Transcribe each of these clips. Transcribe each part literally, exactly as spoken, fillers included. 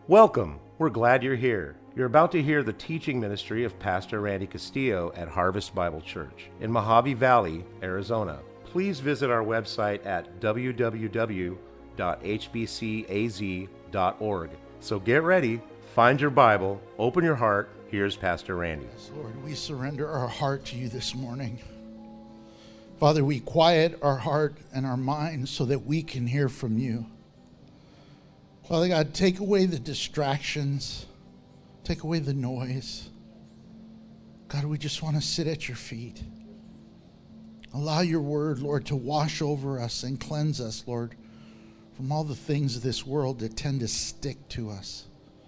Welcome. We're glad you're here. You're about to hear the teaching ministry of Pastor Randy Castillo at Harvest Bible Church in Mojave Valley, Arizona. Please visit our website at w w w dot h b c a z dot org. So get ready, find your Bible, open your heart. Here's Pastor Randy. Lord, we surrender our heart to you this morning. Father, we quiet our heart and our mind so that we can hear from you. Father God, take away the distractions. Take away the noise. God, we just want to sit at your feet. Allow your word, Lord, to wash over us and cleanse us, Lord, from all the things of this world that tend to stick to us.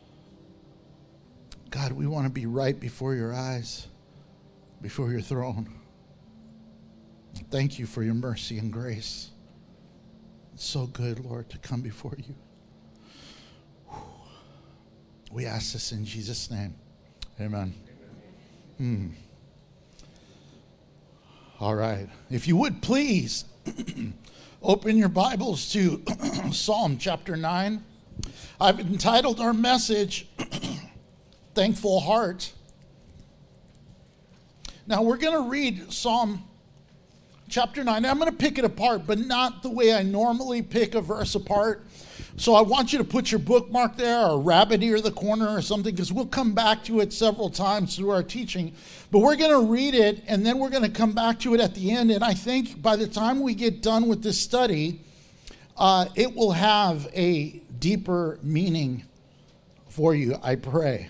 God, we want to be right before your eyes, before your throne. Thank you for your mercy and grace. It's so good, Lord, to come before you. We ask this in Jesus' name. Amen. Hmm. All right. If you would please open your Bibles to Psalm chapter nine. I've entitled our message, Thankful Heart. Now we're going to read Psalm chapter nine. I'm going to pick it apart, but not the way I normally pick a verse apart. So I want you to put your bookmark there or rabbit ear the corner or something, because we'll come back to it several times through our teaching. But we're going to read it, and then we're going to come back to it at the end. And I think by the time we get done with this study, uh, it will have a deeper meaning for you, I pray.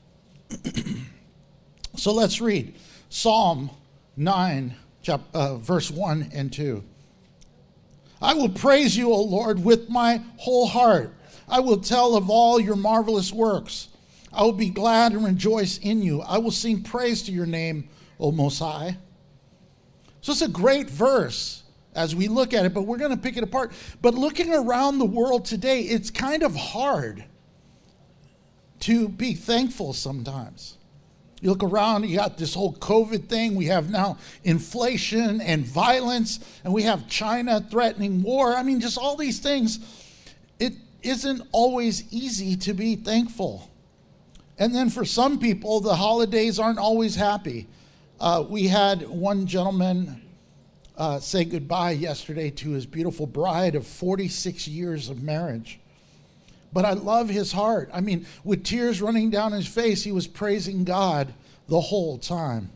So let's read Psalm nine, chap- uh, verse one and two. I will praise you, O Lord, with my whole heart. I will tell of all your marvelous works. I will be glad and rejoice in you. I will sing praise to your name, O Most High. So it's a great verse as we look at it, but we're going to pick it apart. But looking around the world today, it's kind of hard to be thankful sometimes. You look around, you got this whole COVID thing. We have now inflation and violence, and we have China threatening war. I mean, just all these things. It isn't always easy to be thankful. And then for some people, the holidays aren't always happy. Uh, we had one gentleman uh, say goodbye yesterday to his beautiful bride of forty-six years of marriage. But I love his heart. I mean, with tears running down his face, he was praising God the whole time.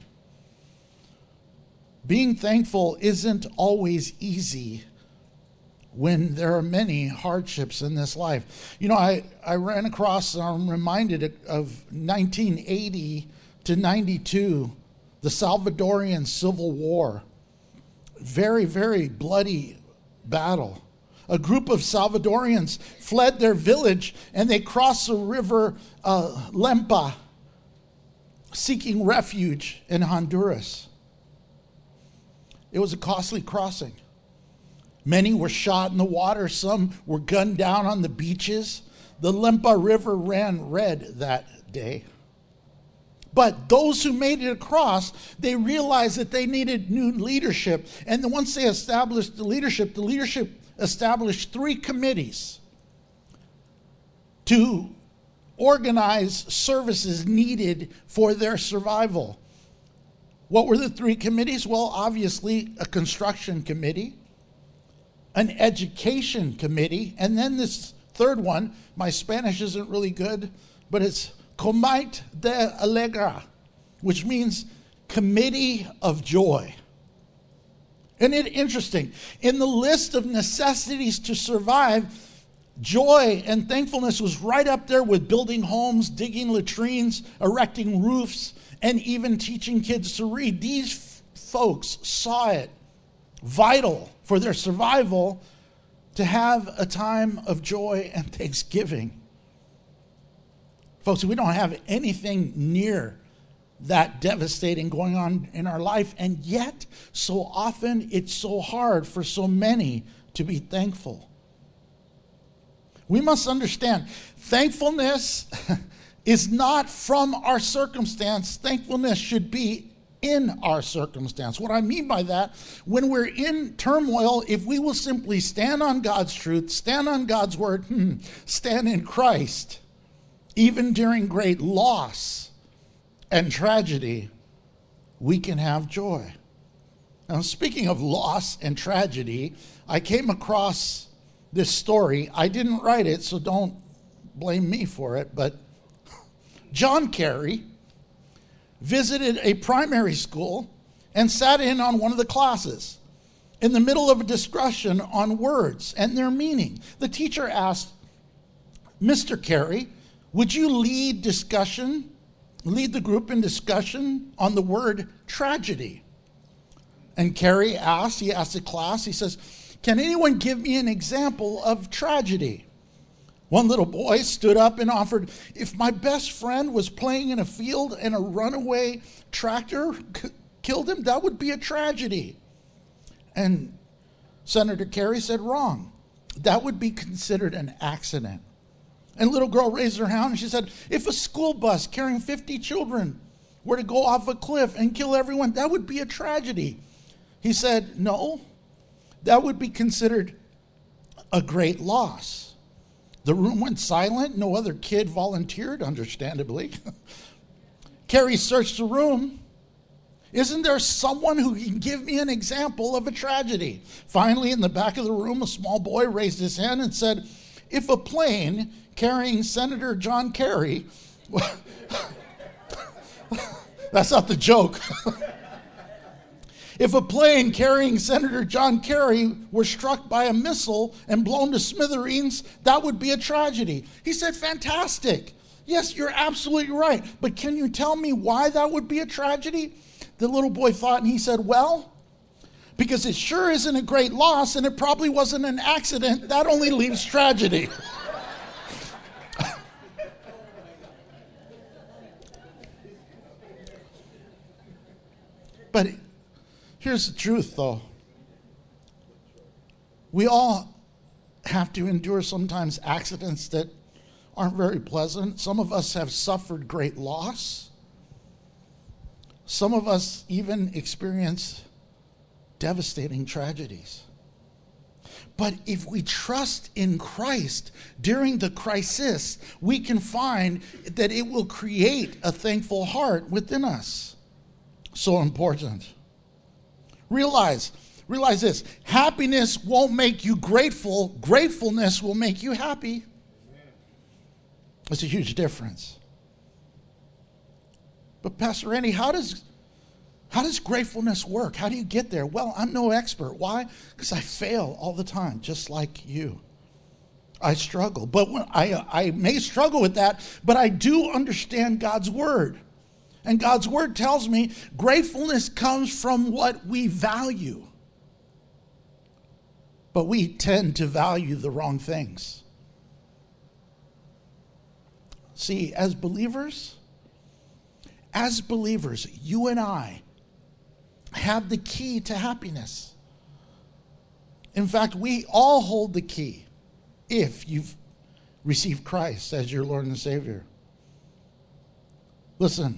Being thankful isn't always easy when there are many hardships in this life. You know, I, I ran across, and I'm reminded of nineteen eighty to ninety-two, the Salvadorian Civil War. Very, very bloody battle. A group of Salvadorians fled their village, and they crossed the river uh, Lempa, seeking refuge in Honduras. It was a costly crossing. Many were shot in the water. Some were gunned down on the beaches. The Lempa River ran red that day. But those who made it across, they realized that they needed new leadership. And once they established the leadership, the leadership established three committees to organize services needed for their survival. What were the three committees? Well, obviously, a construction committee, an education committee, and then this third one, my Spanish isn't really good, but it's Comité de Alegría, which means Committee of Joy. Isn't it interesting? In the list of necessities to survive, joy and thankfulness was right up there with building homes, digging latrines, erecting roofs, and even teaching kids to read. These f- folks saw it vital for their survival to have a time of joy and thanksgiving. Folks, we don't have anything near that devastating going on in our life, and yet so often it's so hard for so many to be thankful. We must understand, thankfulness is not from our circumstance. Thankfulness should be in our circumstance. What I mean by that, when we're in turmoil, if we will simply stand on God's truth, stand on God's word, hmm, stand in Christ, even during great loss and tragedy, we can have joy. Now, speaking of loss and tragedy, I came across this story. I didn't write it, so don't blame me for it, but John Kerry visited a primary school and sat in on one of the classes in the middle of a discussion on words and their meaning. The teacher asked, Mister Kerry, would you lead discussion, lead the group in discussion on the word tragedy? And Kerry asked, he asked the class, he says, can anyone give me an example of tragedy? One little boy stood up and offered, if my best friend was playing in a field and a runaway tractor c- killed him, that would be a tragedy. And Senator Kerry said, wrong. That would be considered an accident. And a little girl raised her hand and she said, if a school bus carrying fifty children were to go off a cliff and kill everyone, that would be a tragedy. He said, no, that would be considered a great loss. The room went silent. No other kid volunteered, understandably. Kerry searched the room. Isn't there someone who can give me an example of a tragedy? Finally, in the back of the room, a small boy raised his hand and said, if a plane carrying Senator John Kerry, that's not the joke. If a plane carrying Senator John Kerry were struck by a missile and blown to smithereens, that would be a tragedy. He said, fantastic. Yes, you're absolutely right. But can you tell me why that would be a tragedy? The little boy thought and he said, well, because it sure isn't a great loss and it probably wasn't an accident. That only leaves tragedy. But here's the truth, though. We all have to endure sometimes accidents that aren't very pleasant. Some of us have suffered great loss. Some of us even experience devastating tragedies. But if we trust in Christ during the crisis, we can find that it will create a thankful heart within us. So important. Realize, realize this, happiness won't make you grateful. Gratefulness will make you happy. It's a huge difference. But Pastor Randy, how does, how does gratefulness work? How do you get there? Well, I'm no expert. Why? Because I fail all the time, just like you. I struggle. But when I, I may struggle with that, but I do understand God's word. And God's word tells me gratefulness comes from what we value. But we tend to value the wrong things. See, as believers, as believers, you and I have the key to happiness. In fact, we all hold the key if you've received Christ as your Lord and Savior. Listen.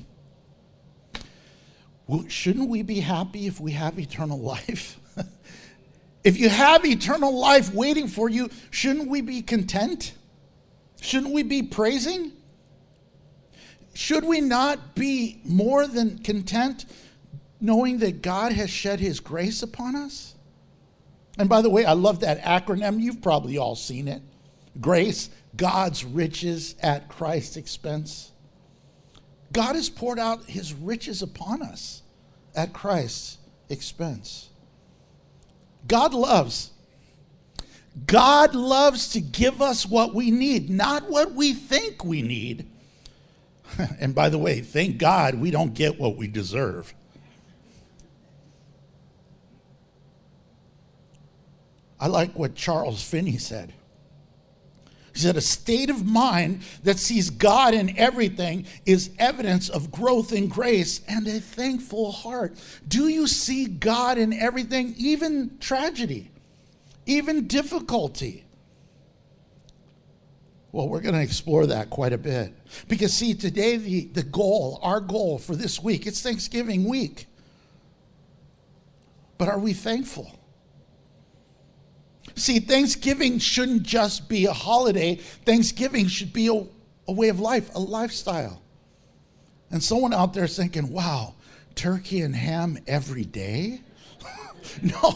Shouldn't we be happy if we have eternal life? If you have eternal life waiting for you, shouldn't we be content? Shouldn't we be praising? Should we not be more than content knowing that God has shed his grace upon us? And by the way, I love that acronym. You've probably all seen it. Grace, God's riches at Christ's expense. God has poured out his riches upon us at Christ's expense. God loves. God loves to give us what we need, not what we think we need. And by the way, thank God we don't get what we deserve. I like what Charles Finney said. He said, a state of mind that sees God in everything is evidence of growth in grace and a thankful heart. Do you see God in everything, even tragedy, even difficulty? Well, we're going to explore that quite a bit. Because see, today the, the goal, our goal for this week, it's Thanksgiving week. But are we thankful? See, Thanksgiving shouldn't just be a holiday. Thanksgiving should be a, a way of life, a lifestyle. And someone out there is thinking, wow, turkey and ham every day? No.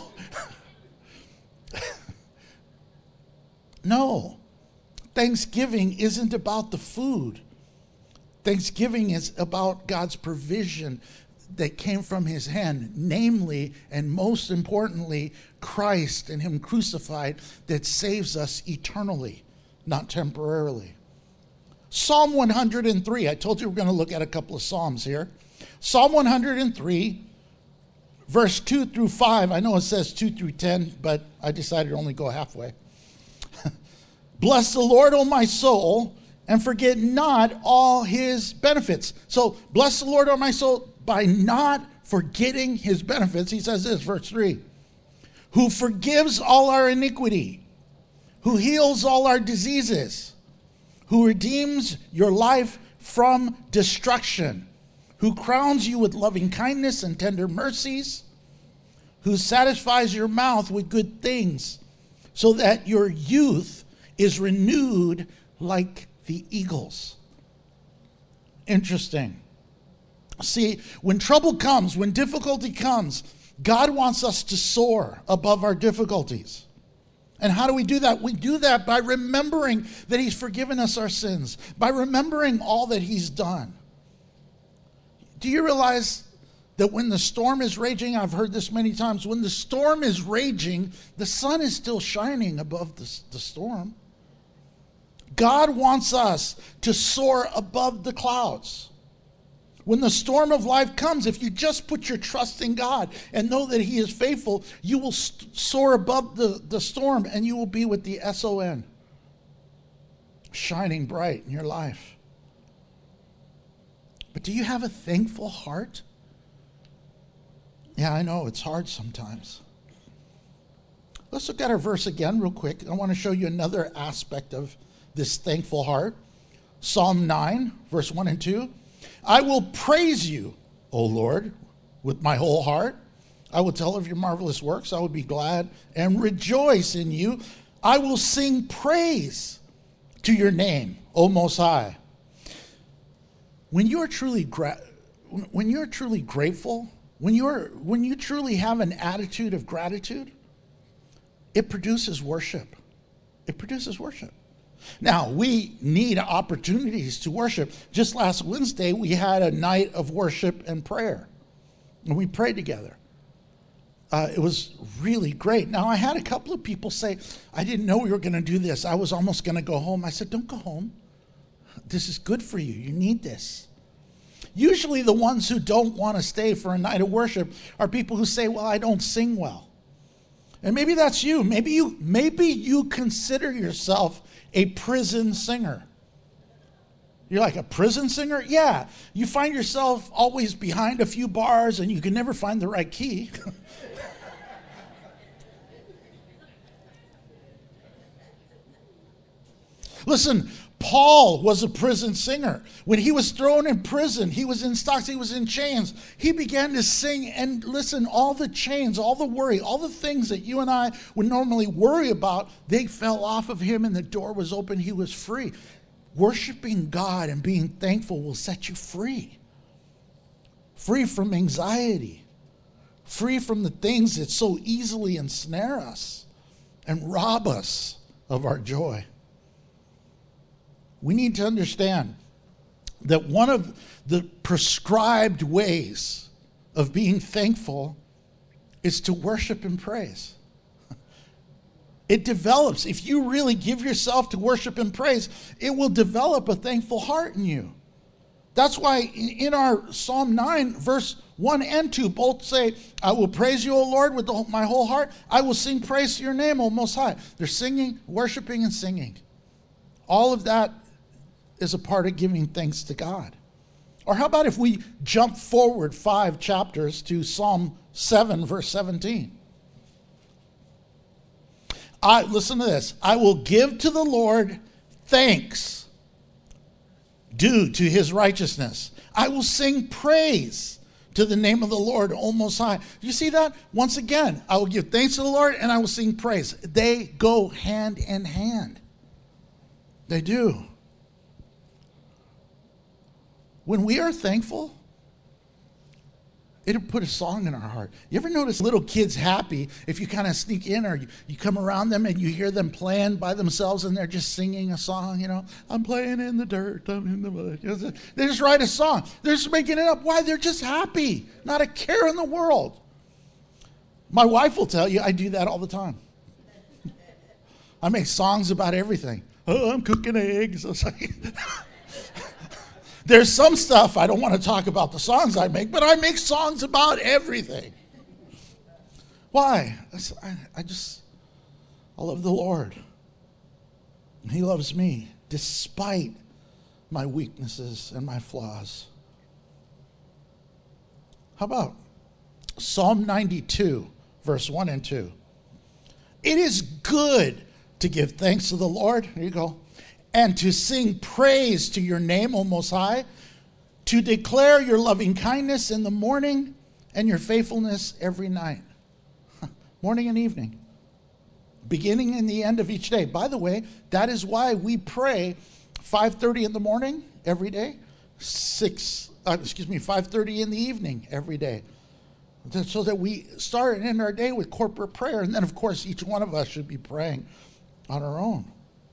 No. Thanksgiving isn't about the food. Thanksgiving is about God's provision that came from his hand, namely, and most importantly, Christ and him crucified that saves us eternally, not temporarily. Psalm one hundred three, I told you we're going to look at a couple of Psalms here. Psalm one hundred three, verse two through five. I know it says two through ten, but I decided to only go halfway. Bless the Lord, O my soul, and forget not all his benefits. So, bless the Lord, O my soul, by not forgetting his benefits. He says this, verse three. Who forgives all our iniquity, who heals all our diseases, who redeems your life from destruction, who crowns you with loving kindness and tender mercies, who satisfies your mouth with good things, so that your youth is renewed like the eagles. Interesting. See, when trouble comes, when difficulty comes, God wants us to soar above our difficulties. And how do we do that? We do that by remembering that he's forgiven us our sins, by remembering all that he's done. Do you realize that when the storm is raging, I've heard this many times, when the storm is raging, the sun is still shining above the, the storm. God wants us to soar above the clouds. When the storm of life comes, if you just put your trust in God and know that he is faithful, you will st- soar above the, the storm and you will be with the S O N, shining bright in your life. But do you have a thankful heart? Yeah, I know, it's hard sometimes. Let's look at our verse again real quick. I want to show you another aspect of this thankful heart. Psalm nine, verse one and two. I will praise you, O Lord, with my whole heart. I will tell of your marvelous works. I will be glad and rejoice in you. I will sing praise to your name, O Most High. When you are truly gra- when you're truly grateful, when you're when you truly have an attitude of gratitude, it produces worship. It produces worship. Now, we need opportunities to worship. Just last Wednesday, we had a night of worship and prayer, and we prayed together. Uh, it was really great. Now, I had a couple of people say, I didn't know we were going to do this. I was almost going to go home. I said, don't go home. This is good for you. You need this. Usually the ones who don't want to stay for a night of worship are people who say, well, I don't sing well. And maybe that's you. Maybe you, maybe you consider yourself a prison singer. You're like, a prison singer? Yeah. You find yourself always behind a few bars and you can never find the right key. Listen, Paul was a prison singer. When he was thrown in prison, he was in stocks, he was in chains. He began to sing, and listen, all the chains, all the worry, all the things that you and I would normally worry about, they fell off of him and the door was open. He was free. Worshiping God and being thankful will set you free. Free from anxiety. Free from the things that so easily ensnare us and rob us of our joy. We need to understand that one of the prescribed ways of being thankful is to worship and praise. It develops. If you really give yourself to worship and praise, it will develop a thankful heart in you. That's why in our Psalm nine, verse one and two, both say, I will praise you, O Lord, with my whole heart. I will sing praise to your name, O Most High. They're singing, worshiping, and singing. All of that is a part of giving thanks to God. Or how about if we jump forward five chapters to Psalm seven, verse seventeen? I, listen to this. I will give to the Lord thanks due to his righteousness. I will sing praise to the name of the Lord, O Most High. Do you see that? Once again, I will give thanks to the Lord and I will sing praise. They go hand in hand. They do. when we are thankful, it'll put a song in our heart. You ever notice little kids happy if you kind of sneak in or you, you come around them and you hear them playing by themselves and they're just singing a song, you know? I'm playing in the dirt, I'm in the mud. You know, they just write a song. They're just making it up. Why? They're just happy. Not a care in the world. My wife will tell you I do that all the time. I make songs about everything. Oh, I'm cooking eggs. It's like there's some stuff I don't want to talk about the songs I make, but I make songs about everything. Why? I, I just, I love the Lord. He loves me despite my weaknesses and my flaws. How about Psalm ninety-two, verse one and two? It is good to give thanks to the Lord. Here you go. And to sing praise to your name, O Most High, to declare your loving kindness in the morning and your faithfulness every night. Morning and evening. Beginning and the end of each day. By the way, that is why we pray five thirty in the morning every day, six, uh, excuse me, five thirty in the evening every day. So that we start and end our day with corporate prayer. And then, of course, each one of us should be praying on our own.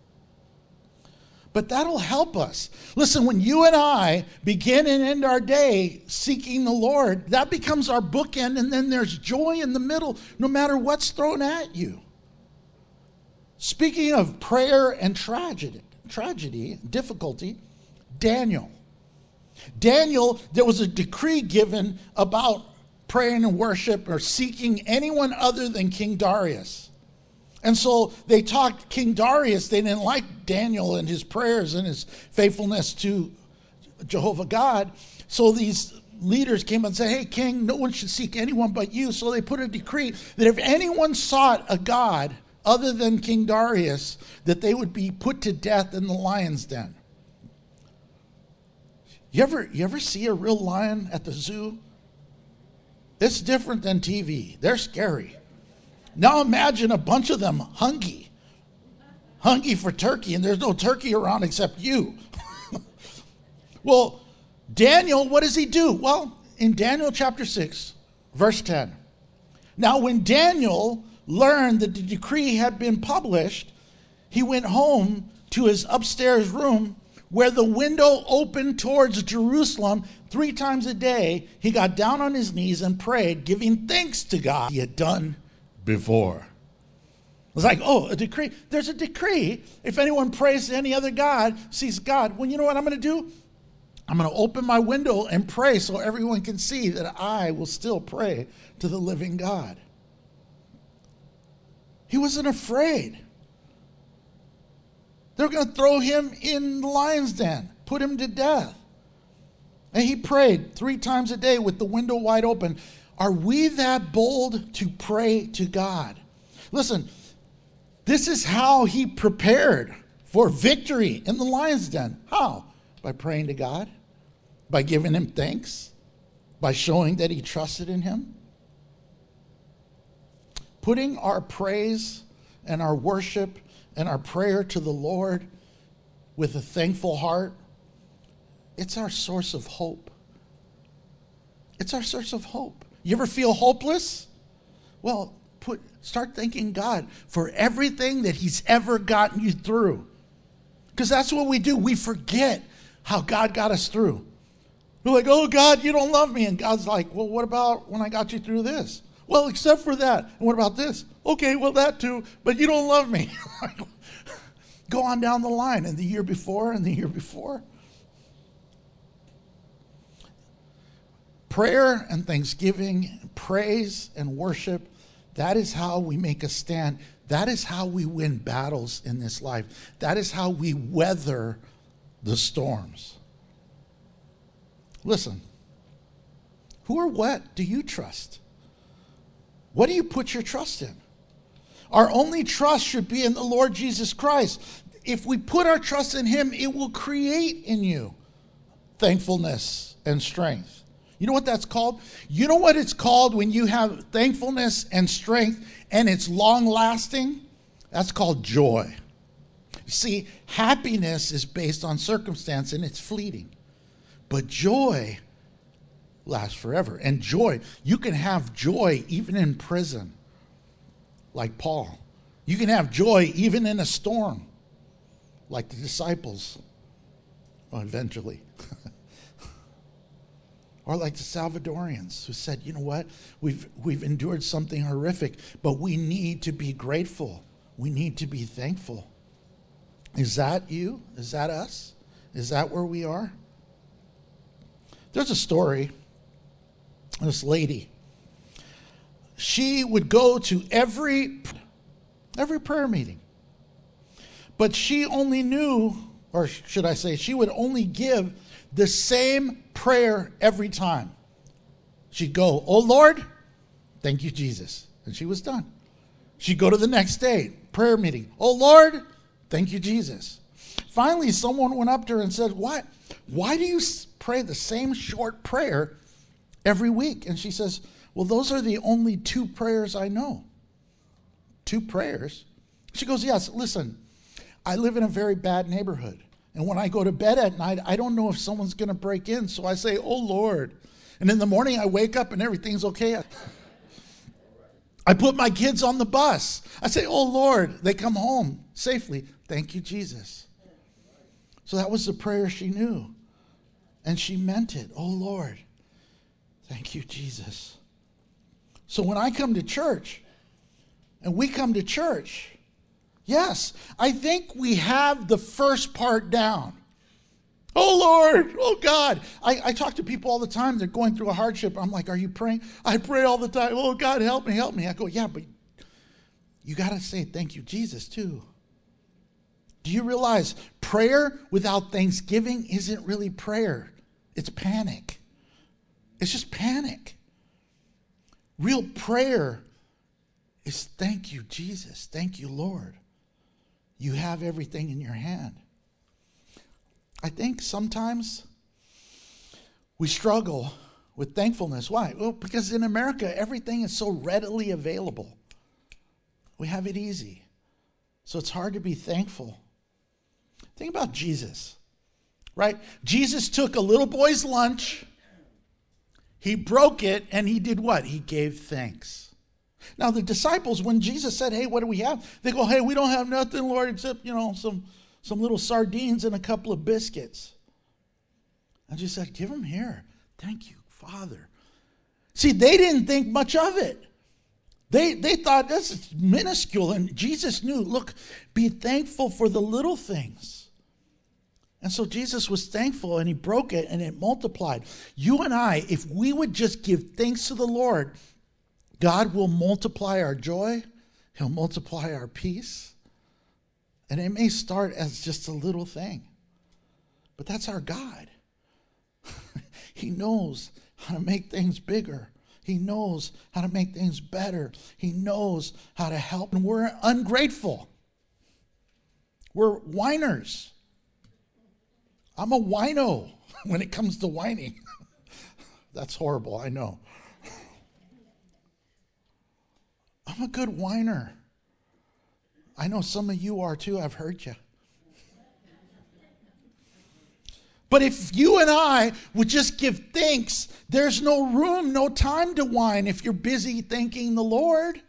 But that'll help us. Listen, when you and I begin and end our day seeking the Lord, that becomes our bookend, and then there's joy in the middle, no matter what's thrown at you. Speaking of prayer and tragedy, tragedy, difficulty, Daniel. Daniel, there was a decree given about praying and worship or seeking anyone other than King Darius. And so they talked King Darius. They didn't like Daniel and his prayers and his faithfulness to Jehovah God. So these leaders came and said, hey, king, no one should seek anyone but you. So they put a decree that if anyone sought a god other than King Darius, that they would be put to death in the lion's den. You ever, you ever see a real lion at the zoo? It's different than T V. They're scary. Now imagine a bunch of them hungry, hungry for turkey, and there's no turkey around except you. Well, Daniel, what does he do? Well, in Daniel chapter six, verse ten. Now when Daniel learned that the decree had been published, he went home to his upstairs room where the window opened towards Jerusalem. Three times a day, he got down on his knees and prayed, giving thanks to God he had done before. It's like, oh, a decree. There's a decree. If anyone prays to any other God, sees God, well, you know what I'm going to do? I'm going to open my window and pray so everyone can see that I will still pray to the living God. He wasn't afraid. They're going to throw him in the lion's den, put him to death. And he prayed three times a day with the window wide open. Are we that bold to pray to God? Listen, this is how he prepared for victory in the lion's den. How? By praying to God, by giving him thanks, by showing that he trusted in him. Putting our praise and our worship and our prayer to the Lord with a thankful heart, it's our source of hope. It's our source of hope. You ever feel hopeless? Well, put start thanking God for everything that he's ever gotten you through. Because that's what we do. We forget how God got us through. We're like, oh, God, you don't love me. And God's like, well, what about when I got you through this? Well, except for that. And what about this? Okay, well, that too. But you don't love me. Go on down the line. And the year before and the year before. Prayer and thanksgiving, praise and worship, that is how we make a stand. That is how we win battles in this life. That is how we weather the storms. Listen, who or what do you trust? What do you put your trust in? Our only trust should be in the Lord Jesus Christ. If we put our trust in him, it will create in you thankfulness and strength. You know what that's called? You know what it's called when you have thankfulness and strength and it's long lasting? That's called joy. You see, happiness is based on circumstance and it's fleeting. But joy lasts forever. And joy, you can have joy even in prison, like Paul. You can have joy even in a storm, like the disciples, well, eventually. Or like the Salvadorians who said, you know what, we've, we've endured something horrific, but we need to be grateful. We need to be thankful. Is that you? Is that us? Is that where we are? There's a story. This lady, she would go to every every prayer meeting, but she only knew, or should I say, she would only give the same prayer every time. She'd go, "Oh Lord, thank you, Jesus," and she was done. She'd go to the next day, prayer meeting. "Oh Lord, thank you, Jesus." Finally, someone went up to her and said, "Why, why do you pray the same short prayer every week?" And she says, "Well, those are the only two prayers I know." Two prayers? She goes, "Yes, listen, I live in a very bad neighborhood. And when I go to bed at night, I don't know if someone's going to break in. So I say, 'Oh, Lord.' And in the morning, I wake up and everything's okay. I put my kids on the bus. I say, 'Oh, Lord.' They come home safely. Thank you, Jesus." So that was the prayer she knew. And she meant it. "Oh, Lord, thank you, Jesus." So when I come to church, and we come to church, yes, I think we have the first part down. "Oh, Lord, oh, God." I, I talk to people all the time. They're going through a hardship. I'm like, "Are you praying?" "I pray all the time. Oh, God, help me, help me." I go, "Yeah, but you got to say thank you, Jesus, too." Do you realize prayer without thanksgiving isn't really prayer? It's panic. It's just panic. Real prayer is thank you, Jesus. Thank you, Lord. You have everything in your hand. I think sometimes we struggle with thankfulness. Why? Well, because in America, everything is so readily available. We have it easy. So it's hard to be thankful. Think about Jesus, right? Jesus took a little boy's lunch, he broke it, and he did what? He gave thanks. Now the disciples, when Jesus said, "Hey, what do we have?" They go, "Hey, we don't have nothing, Lord, except, you know, some, some little sardines and a couple of biscuits." And Jesus said, "Give them here. Thank you, Father." See, they didn't think much of it. They, they thought this is minuscule. And Jesus knew, look, be thankful for the little things. And so Jesus was thankful, and he broke it, and it multiplied. You and I, if we would just give thanks to the Lord, God will multiply our joy. He'll multiply our peace. And it may start as just a little thing, but that's our God. He knows how to make things bigger. He knows how to make things better. He knows how to help. And we're ungrateful. We're whiners. I'm a wino when it comes to whining. That's horrible, I know. I'm a good whiner. I know some of you are too. I've heard you. But if you and I would just give thanks, there's no room, no time to whine if you're busy thanking the Lord.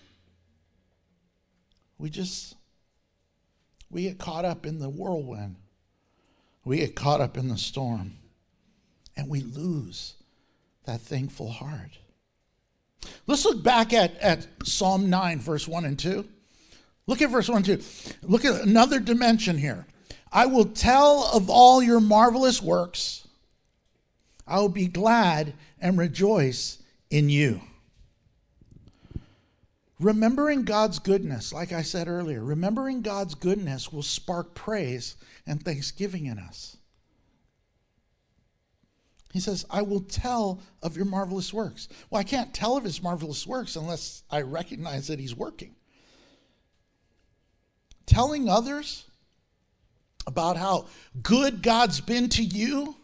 We just, we get caught up in the whirlwind. We get caught up in the storm. And we lose that thankful heart. Let's look back at, at Psalm nine, verse one and two. Look at verse one and two. Look at another dimension here. "I will tell of all your marvelous works. I will be glad and rejoice in you." Remembering God's goodness, like I said earlier, remembering God's goodness will spark praise and thanksgiving in us. He says, "I will tell of your marvelous works." Well, I can't tell of his marvelous works unless I recognize that he's working. Telling others about how good God's been to you,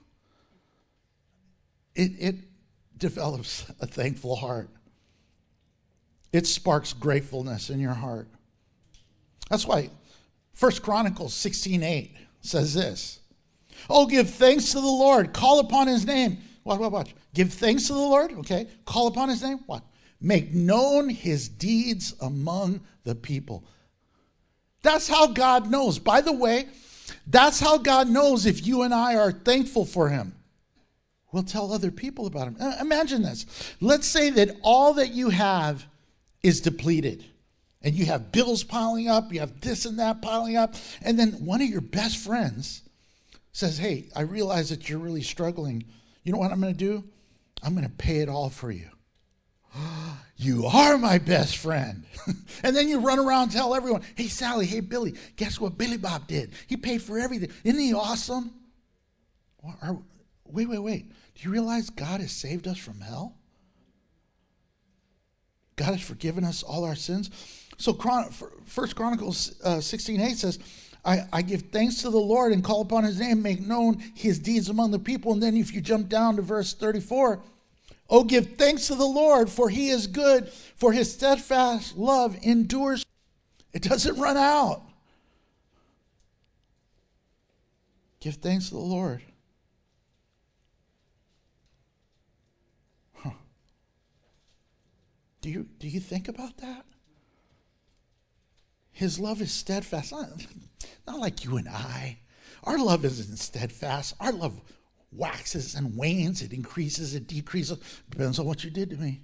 it, it develops a thankful heart. It sparks gratefulness in your heart. That's why First Chronicles sixteen eight says this: Oh, give thanks to the Lord. Call upon his name. Watch, watch, watch. Give thanks to the Lord. Okay. Call upon his name. What? Make known his deeds among the people. That's how God knows. By the way, that's how God knows if you and I are thankful for him. We'll tell other people about him. Uh, imagine this. Let's say that all that you have is depleted. And you have bills piling up. You have this and that piling up. And then one of your best friends says, hey, I realize that you're really struggling. You know what I'm going to do? I'm going to pay it all for you. You are my best friend. And then you run around and tell everyone, hey, Sally, hey, Billy, guess what Billy Bob did? He paid for everything. Isn't he awesome? Or, or, wait, wait, wait. Do you realize God has saved us from hell? God has forgiven us all our sins. So First Chronicles uh, sixteen eight says, I, I give thanks to the Lord and call upon his name, make known his deeds among the people. And then if you jump down to verse thirty-four, oh, give thanks to the Lord, for he is good, for his steadfast love endures. It doesn't run out. Give thanks to the Lord. Huh. Do you, do you think about that? His love is steadfast. Not, not like you and I. Our love isn't steadfast. Our love waxes and wanes. It increases, it decreases. Depends on what you did to me.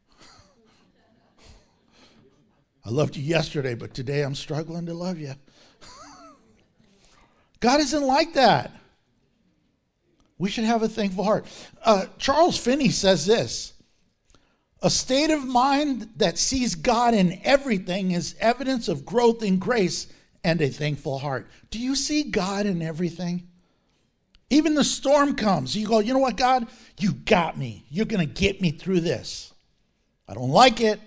I loved you yesterday, but today I'm struggling to love you. God isn't like that. We should have a thankful heart. Uh, Charles Finney says this: a state of mind that sees God in everything is evidence of growth in grace and a thankful heart. Do you see God in everything? Even the storm comes. You go, you know what, God? You got me. You're going to get me through this. I don't like it,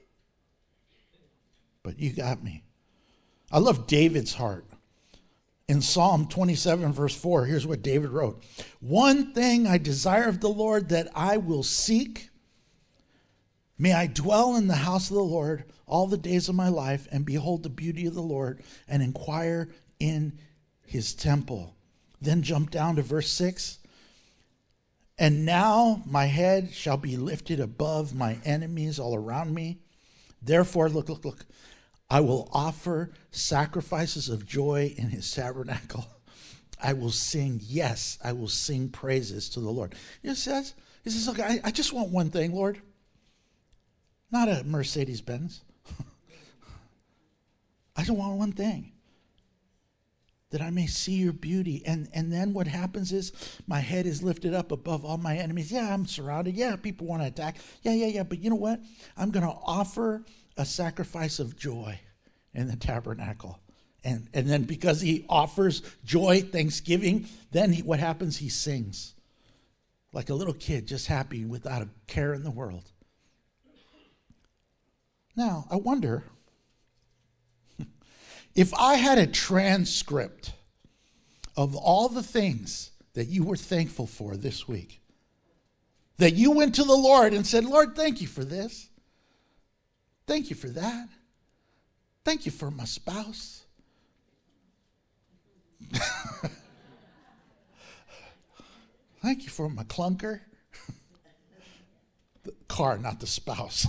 but you got me. I love David's heart. In Psalm twenty-seven, verse four, here's what David wrote. One thing I desire of the Lord that I will seek. May I dwell in the house of the Lord all the days of my life and behold the beauty of the Lord and inquire in his temple. Then jump down to verse six. And now my head shall be lifted above my enemies all around me. Therefore, look, look, look. I will offer sacrifices of joy in his tabernacle. I will sing, yes, I will sing praises to the Lord. He says, he says, look, I, I just want one thing, Lord. Not a Mercedes-Benz. I just want one thing. That I may see your beauty. And, and then what happens is my head is lifted up above all my enemies. Yeah, I'm surrounded. Yeah, people want to attack. Yeah, yeah, yeah. But you know what? I'm going to offer a sacrifice of joy in the tabernacle. And, and then because he offers joy, thanksgiving, then he, what happens? He sings. Like a little kid, just happy without a care in the world. Now, I wonder if I had a transcript of all the things that you were thankful for this week, that you went to the Lord and said, Lord, thank you for this. Thank you for that. Thank you for my spouse. Thank you for my clunker. The car, not the spouse.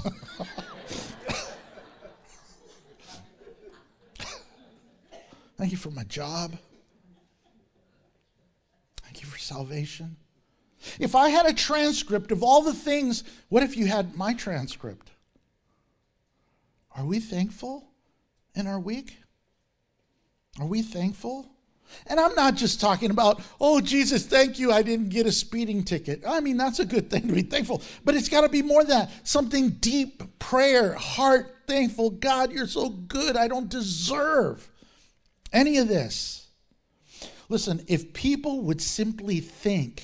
Thank you for my job. Thank you for salvation. If I had a transcript of all the things, what if you had my transcript? Are we thankful in our week? Are we thankful? And I'm not just talking about, oh, Jesus, thank you, I didn't get a speeding ticket. I mean, that's a good thing to be thankful. But it's got to be more than that. Something deep, prayer, heart, thankful. God, you're so good. I don't deserve any of this. Listen, if people would simply think,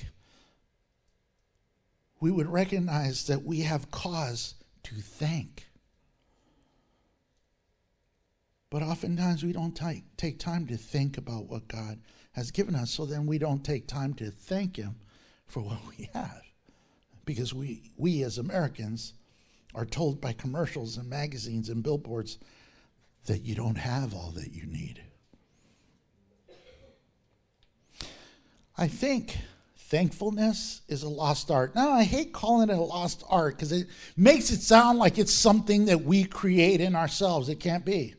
we would recognize that we have cause to thank. But oftentimes we don't t- take time to think about what God has given us, so then we don't take time to thank him for what we have. Because we, we as Americans are told by commercials and magazines and billboards that you don't have all that you need. I think thankfulness is a lost art. Now, I hate calling it a lost art because it makes it sound like it's something that we create in ourselves. It can't be.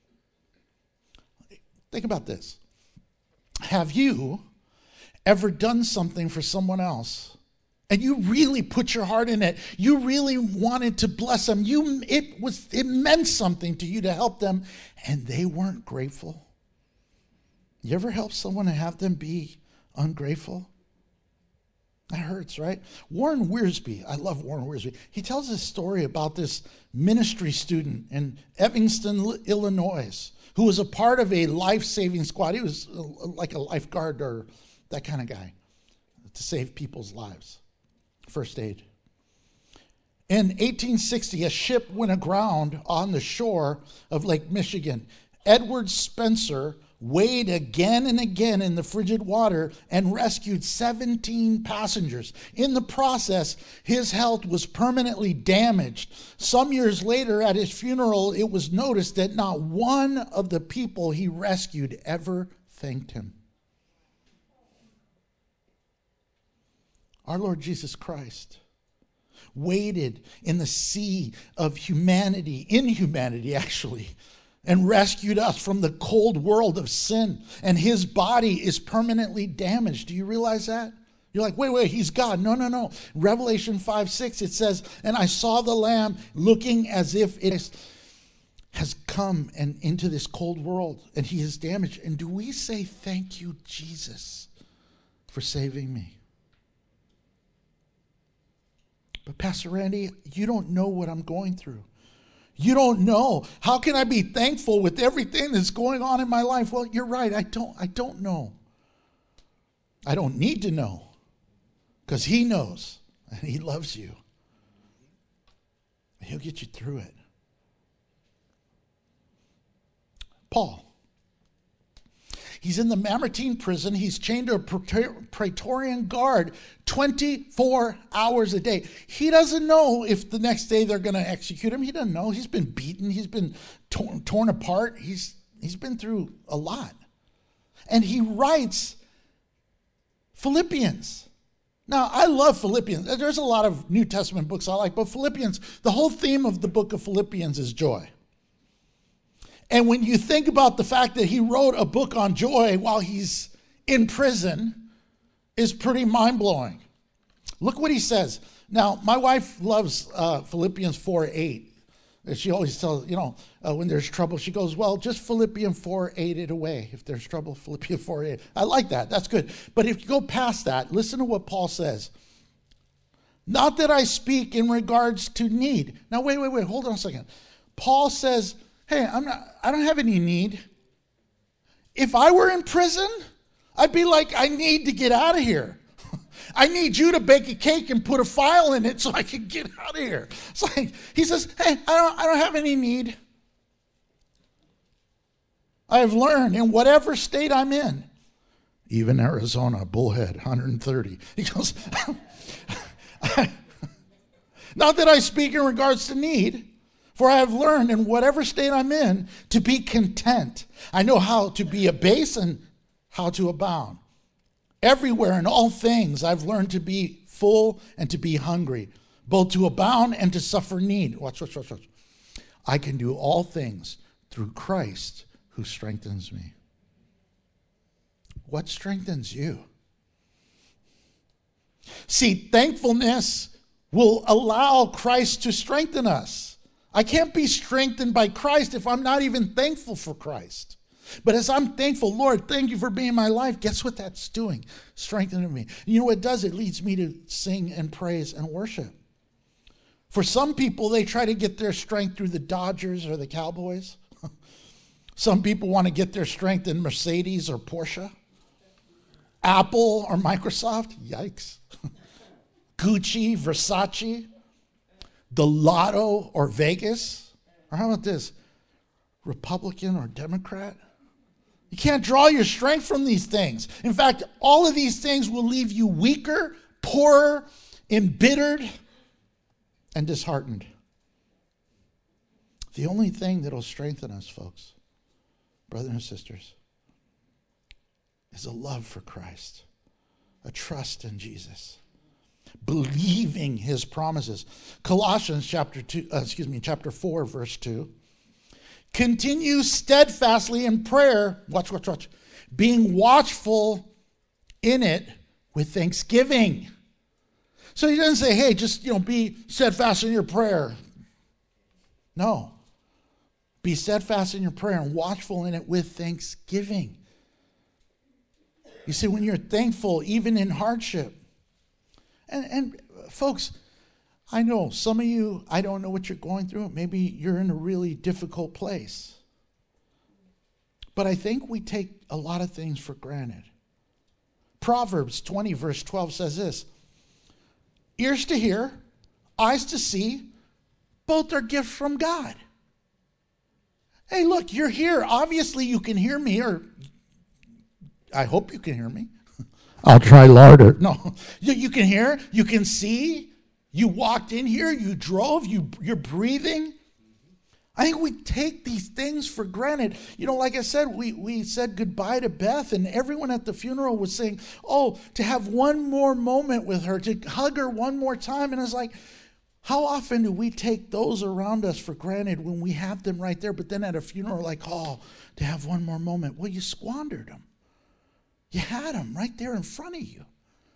Think about this. Have you ever done something for someone else and you really put your heart in it? You really wanted to bless them. You, it was, it meant something to you to help them, and they weren't grateful. You ever help someone and have them be ungrateful? That hurts, right? Warren Wiersbe, I love Warren Wiersbe. He tells this story about this ministry student in Evanston, Illinois, who was a part of a life-saving squad. He was like a lifeguard or that kind of guy to save people's lives. First aid. In eighteen sixty, a ship went aground on the shore of Lake Michigan. Edward Spencer waded again and again in the frigid water and rescued seventeen passengers. In the process, his health was permanently damaged. Some years later, at his funeral, it was noticed that not one of the people he rescued ever thanked him. Our Lord Jesus Christ waded in the sea of humanity, inhumanity actually, and rescued us from the cold world of sin. And his body is permanently damaged. Do you realize that? You're like, wait, wait, he's God. No, no, no. Revelation five six, it says, and I saw the Lamb looking as if it is, has come and into this cold world, and he is damaged. And do we say, thank you, Jesus, for saving me? But Pastor Randy, you don't know what I'm going through. You don't know. How can I be thankful with everything that's going on in my life? Well, you're right. I don't, I don't know. I don't need to know because he knows and he loves you. He'll get you through it. Paul. He's in the Mamertine prison. He's chained to a Praetorian guard twenty-four hours a day. He doesn't know if the next day they're going to execute him. He doesn't know. He's been beaten. He's been torn, torn apart. He's, he's been through a lot. And he writes Philippians. Now, I love Philippians. There's a lot of New Testament books I like, but Philippians, the whole theme of the book of Philippians is joy. And when you think about the fact that he wrote a book on joy while he's in prison, is pretty mind-blowing. Look what he says. Now, my wife loves uh, Philippians four eight. She always tells, you know, uh, when there's trouble, she goes, well, just Philippians four eight it away. If there's trouble, Philippians four eight. I like that. That's good. But if you go past that, listen to what Paul says. Not that I speak in regards to need. Now, wait, wait, wait. Hold on a second. Paul says, hey, I'm not, I don't have any need. If I were in prison, I'd be like, I need to get out of here. I need you to bake a cake and put a file in it so I can get out of here. It's like, he says, hey, I don't, I don't have any need. I have learned in whatever state I'm in, even Arizona, bullhead, one hundred thirty. He goes, not that I speak in regards to need, for I have learned in whatever state I'm in to be content. I know how to be abased and how to abound. Everywhere in all things I've learned to be full and to be hungry, both to abound and to suffer need. Watch, watch, watch, watch. I can do all things through Christ who strengthens me. What strengthens you? See, thankfulness will allow Christ to strengthen us. I can't be strengthened by Christ if I'm not even thankful for Christ. But as I'm thankful, Lord, thank you for being in my life, guess what that's doing? Strengthening me. You know what it does? It leads me to sing and praise and worship. For some people, they try to get their strength through the Dodgers or the Cowboys. Some people want to get their strength in Mercedes or Porsche. Apple or Microsoft. Yikes. Gucci, Versace. The Lotto or Vegas. Or how about this? Republican or Democrat. You can't draw your strength from these things. In fact, all of these things will leave you weaker, poorer, embittered, and disheartened. The only thing that will strengthen us, folks, brothers and sisters, is a love for Christ. a trust in Jesus, believing his promises. Colossians chapter two, uh, excuse me, chapter four, verse two. Continue steadfastly in prayer. Watch, watch, watch. Being watchful in it with thanksgiving. So he doesn't say, hey, just, you know, be steadfast in your prayer. No. Be steadfast in your prayer and watchful in it with thanksgiving. You see, when you're thankful, even in hardship. And, and folks, I know some of you, I don't know what you're going through. Maybe you're in a really difficult place. But I think we take a lot of things for granted. Proverbs twenty, verse twelve says this: ears to hear, eyes to see, both are gifts from God. Hey, look, you're here. Obviously, you can hear me, or I hope you can hear me. I'll try louder. No, you, you can hear, you can see. You walked in here, you drove, you, you're breathing. I think we take these things for granted. You know, like I said, we, we said goodbye to Beth, and everyone at the funeral was saying, oh, to have one more moment with her, to hug her one more time. And I was like, how often do we take those around us for granted when we have them right there? But then at a funeral, like, oh, to have one more moment. Well, you squandered them. You had them right there in front of you.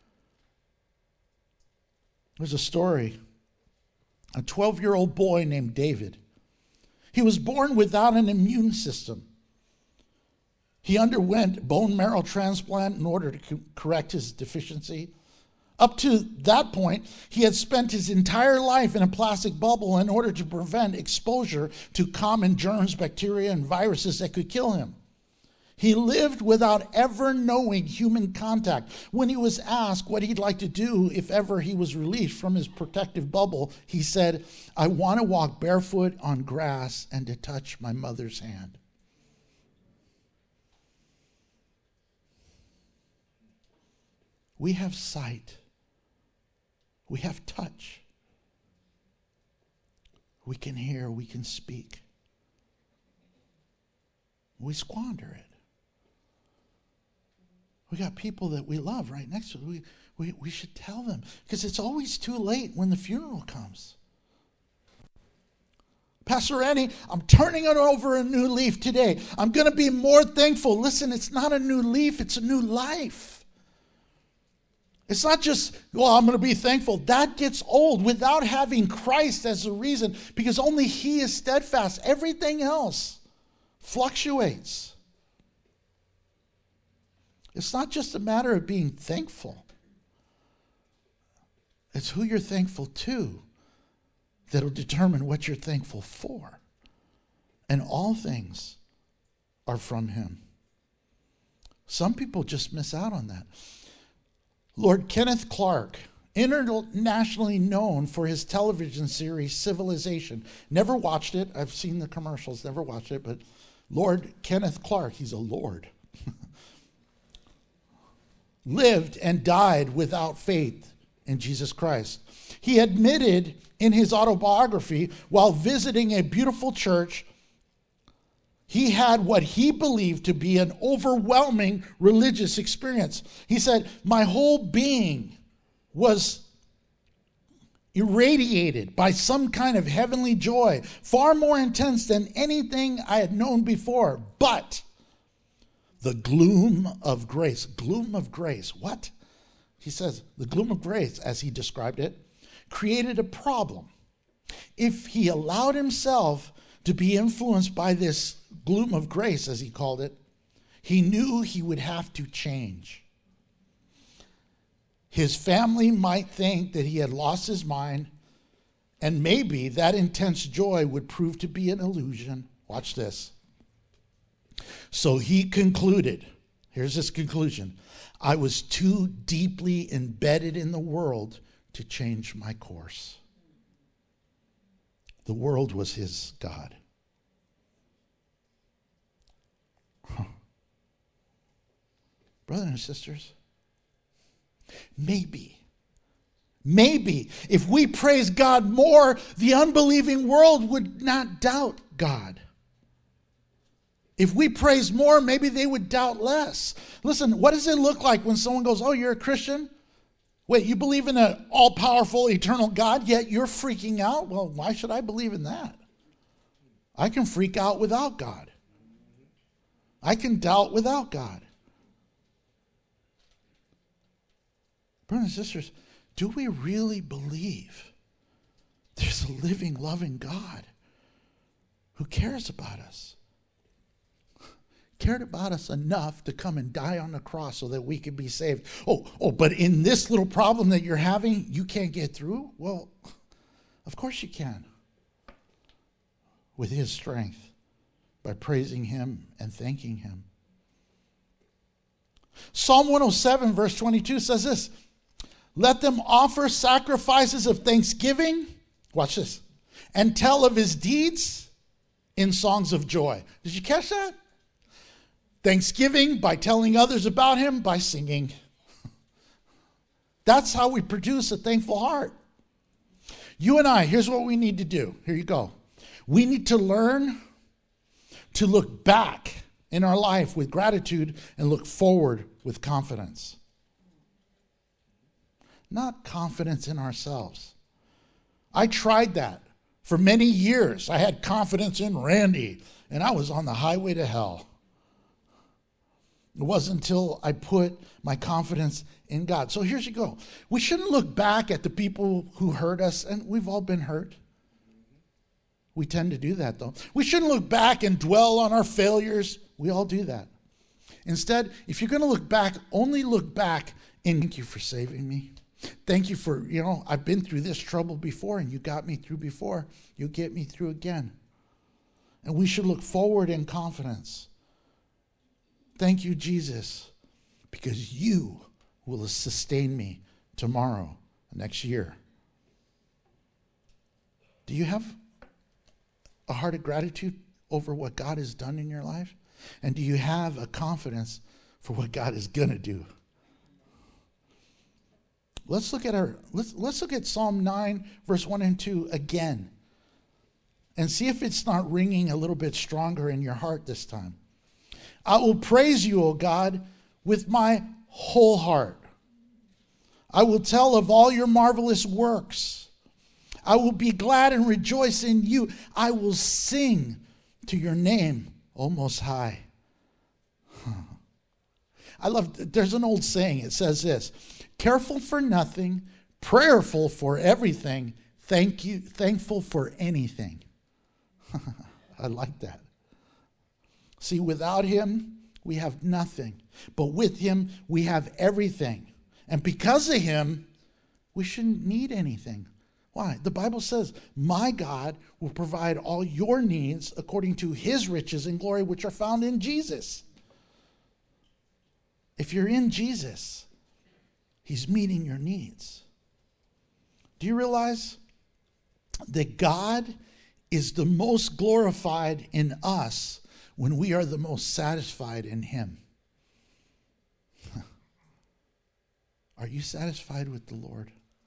There's a story. A twelve-year-old boy named David. He was born without an immune system. He underwent bone marrow transplant in order to co- correct his deficiency. Up to that point, he had spent his entire life in a plastic bubble in order to prevent exposure to common germs, bacteria, and viruses that could kill him. He lived without ever knowing human contact. When he was asked what he'd like to do if ever he was released from his protective bubble, he said, I want to walk barefoot on grass and to touch my mother's hand. We have sight. We have touch. We can hear, we can speak. We squander it. We got people that we love right next to us. We, we, we should tell them, because it's always too late when the funeral comes. Pastor Randy, I'm turning it over a new leaf today. I'm going to be more thankful. Listen, it's not a new leaf, it's a new life. It's not just, well, I'm going to be thankful. That gets old without having Christ as a reason, because only he is steadfast. Everything else fluctuates. It's not just a matter of being thankful. It's who you're thankful to that'll determine what you're thankful for. And all things are from him. Some people just miss out on that. Lord Kenneth Clark, internationally known for his television series Civilization. Never watched it. I've seen the commercials, never watched it. But Lord Kenneth Clark, he's a Lord. Lived and died without faith in Jesus Christ. He admitted in his autobiography, while visiting a beautiful church, he had what he believed to be an overwhelming religious experience. He said, my whole being was irradiated by some kind of heavenly joy, far more intense than anything I had known before. But the gloom of grace, gloom of grace, what? He says, the gloom of grace, as he described it, created a problem. If he allowed himself to be influenced by this gloom of grace, as he called it, he knew he would have to change. His family might think that he had lost his mind, and maybe that intense joy would prove to be an illusion. Watch this. So he concluded, here's his conclusion, I was too deeply embedded in the world to change my course. The world was his God. Huh. Brothers and sisters, maybe, maybe if we praise God more, the unbelieving world would not doubt God. If we praise more, maybe they would doubt less. Listen, what does it look like when someone goes, oh, you're a Christian? Wait, you believe in an all-powerful, eternal God, yet you're freaking out? Well, why should I believe in that? I can freak out without God. I can doubt without God. Brothers and sisters, do we really believe there's a living, loving God who cares about us? Cared about us enough to come and die on the cross so that we could be saved. Oh, oh, but in this little problem that you're having, you can't get through? Well, of course you can. With his strength, by praising him and thanking him. Psalm one oh seven, verse twenty-two says this, let them offer sacrifices of thanksgiving, watch this, and tell of his deeds in songs of joy. Did you catch that? Thanksgiving by telling others about him, by singing. That's how we produce a thankful heart. You and I, here's what we need to do. Here you go. We need to learn to look back in our life with gratitude and look forward with confidence. Not confidence in ourselves. I tried that for many years. I had confidence in Randy, and I was on the highway to hell. It wasn't until I put my confidence in God. So here's you go. We shouldn't look back at the people who hurt us, and we've all been hurt. We tend to do that, though. We shouldn't look back and dwell on our failures. We all do that. Instead, if you're going to look back, only look back and thank you for saving me. Thank you for, you know, I've been through this trouble before, and you got me through before. You'll get me through again. And we should look forward in confidence. Thank you, Jesus, because you will sustain me tomorrow, next year. Do you have a heart of gratitude over what God has done in your life? And do you have a confidence for what God is going to do? Let's look at our let's let's look at Psalm nine, verse one and two again. And see if it's not ringing a little bit stronger in your heart this time. I will praise you, O God, with my whole heart. I will tell of all your marvelous works. I will be glad and rejoice in you. I will sing to your name, O Most High. I love, there's an old saying, it says this, careful for nothing, prayerful for everything, thank you, thankful for anything. I like that. See, without him, we have nothing. But with him, we have everything. And because of him, we shouldn't need anything. Why? The Bible says, my God will provide all your needs according to his riches and glory, which are found in Jesus. If you're in Jesus, he's meeting your needs. Do you realize that God is the most glorified in us when we are the most satisfied in him? Are you satisfied with the Lord?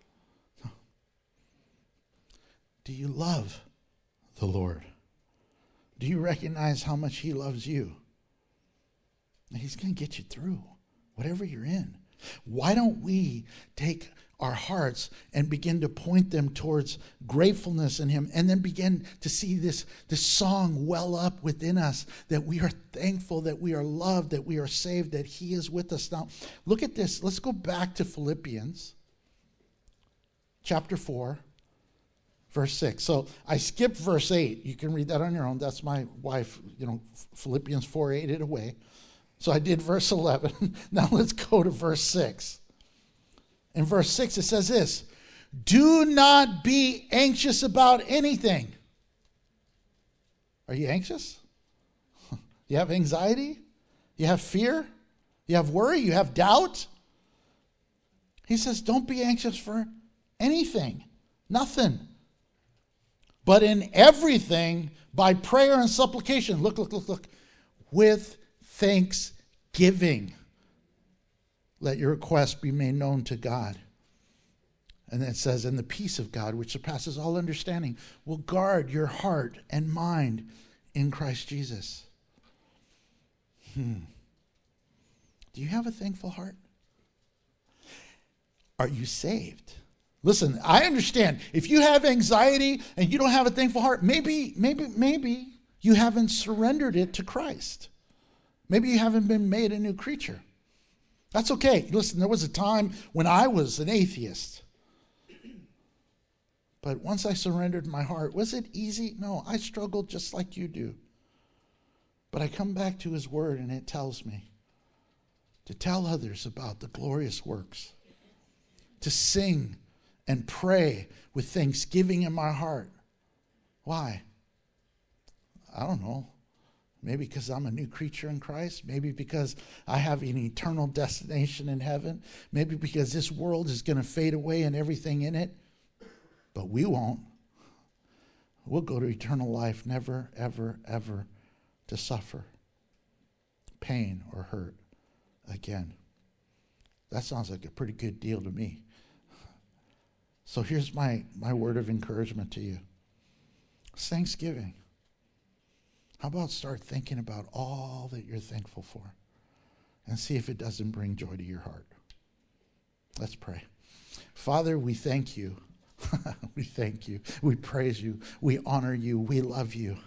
Do you love the Lord? Do you recognize how much he loves you? And he's going to get you through whatever you're in. Why don't we take our hearts and begin to point them towards gratefulness in him, and then begin to see this, this song well up within us, that we are thankful, that we are loved, that we are saved, that he is with us. Now, look at this. Let's go back to Philippians chapter four, verse six. So I skipped verse eight. You can read that on your own. That's my wife, you know, Philippians four eight it away. So I did verse eleven. Now let's go to verse six. In verse six, it says this, do not be anxious about anything. Are you anxious? You have anxiety? You have fear? You have worry? You have doubt? He says, don't be anxious for anything. Nothing. But in everything, by prayer and supplication, look, look, look, look, with thanksgiving, let your request be made known to God. And then it says, and the peace of God, which surpasses all understanding, will guard your heart and mind in Christ Jesus. Hmm. Do you have a thankful heart? Are you saved? Listen, I understand. If you have anxiety and you don't have a thankful heart, maybe, maybe, maybe you haven't surrendered it to Christ. Maybe you haven't been made a new creature. That's okay. Listen, there was a time when I was an atheist. But once I surrendered my heart, was it easy? No, I struggled just like you do. But I come back to his word and it tells me to tell others about the glorious works, to sing and pray with thanksgiving in my heart. Why? I don't know. Maybe because I'm a new creature in Christ. Maybe because I have an eternal destination in heaven. Maybe because this world is going to fade away and everything in it. But we won't. We'll go to eternal life, never, ever, ever to suffer pain or hurt again. That sounds like a pretty good deal to me. So here's my, my word of encouragement to you. It's Thanksgiving. How about start thinking about all that you're thankful for and see if it doesn't bring joy to your heart. Let's pray. Father, we thank you. We thank you. We praise you. We honor you. We love you.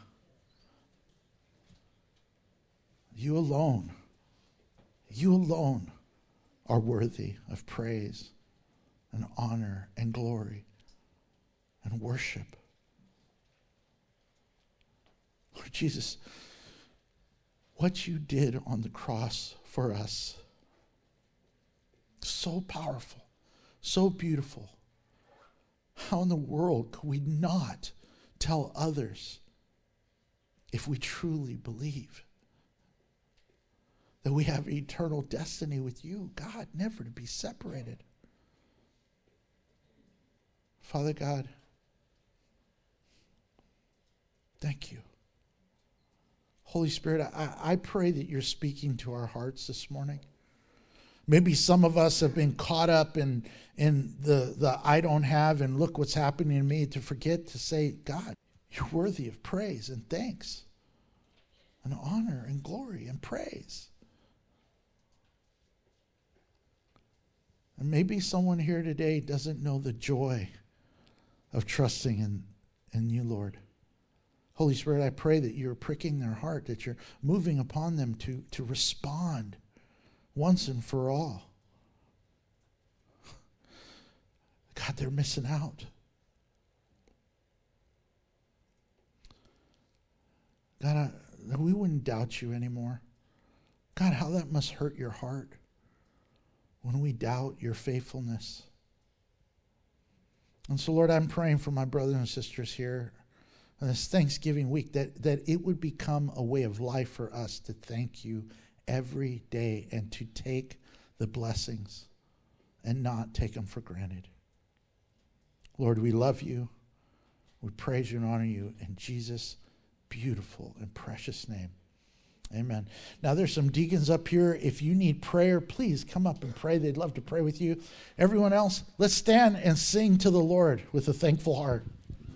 You alone, you alone are worthy of praise and honor and glory and worship. Lord Jesus, what you did on the cross for us, so powerful, so beautiful. How in the world could we not tell others if we truly believe that we have eternal destiny with you, God, never to be separated? Father God, thank you. Holy Spirit, I, I pray that you're speaking to our hearts this morning. Maybe some of us have been caught up in, in the, the I don't have and look what's happening to me, to forget to say, God, you're worthy of praise and thanks and honor and glory and praise. And maybe someone here today doesn't know the joy of trusting in, in you, Lord. Holy Spirit, I pray that you're pricking their heart, that you're moving upon them to, to respond once and for all. God, they're missing out. God, I, we wouldn't doubt you anymore. God, how that must hurt your heart when we doubt your faithfulness. And so, Lord, I'm praying for my brothers and sisters here on this Thanksgiving week, that, that it would become a way of life for us to thank you every day and to take the blessings and not take them for granted. Lord, we love you. We praise you and honor you in Jesus' beautiful and precious name. Amen. Now, there's some deacons up here. If you need prayer, please come up and pray. They'd love to pray with you. Everyone else, let's stand and sing to the Lord with a thankful heart.